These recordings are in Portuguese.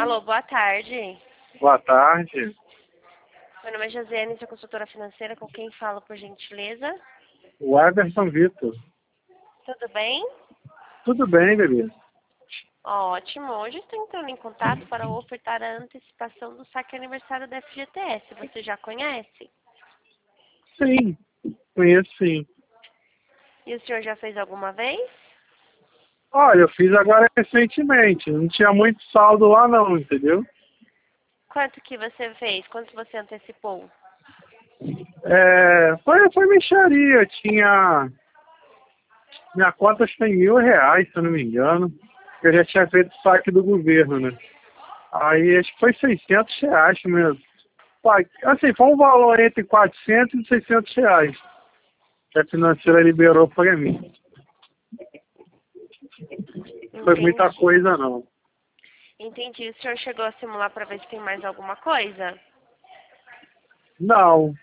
Alô, boa tarde. Boa tarde. Meu nome é Josiane, sou consultora financeira. Com quem falo, por gentileza? O Everton Vitor. Tudo bem? Tudo bem, bebê? Ótimo. Hoje estou entrando em contato para ofertar a antecipação do saque aniversário da FGTS. Você já conhece? Sim, conheço sim. E o senhor já fez alguma vez? Olha, eu fiz agora recentemente. Não tinha muito saldo lá não, entendeu? Quanto que você fez? Quanto você antecipou? Foi mixaria. Minha conta acho que tem R$ 1.000, se eu não me engano. Eu já tinha feito o saque do governo, né? Aí acho que foi R$ 600 mesmo. Assim, foi um valor entre R$ 400 e R$ 600 que a financeira liberou para mim. Não foi muita Entendi. coisa não. Entendi. O senhor chegou a simular para ver se tem mais alguma coisa? Não.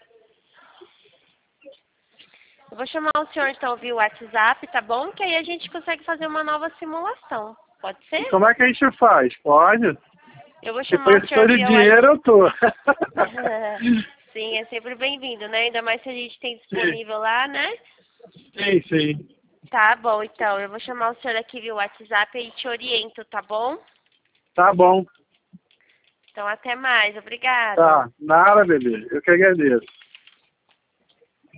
Eu vou chamar o senhor então via WhatsApp, tá bom? Que aí a gente consegue fazer uma nova simulação. Pode E ser? como é que a gente faz? Pode? Eu vou Se chamar o precisou senhor de via WhatsApp. dinheiro, eu tô. Sim, é sempre bem-vindo, né? Ainda mais se a gente tem Sim, disponível lá, né? sim. Tá bom, então. Eu vou chamar o senhor aqui via WhatsApp e te oriento, tá bom? Tá bom. Então, até mais. Obrigada. Tá. Nada, bebê. Eu que agradeço.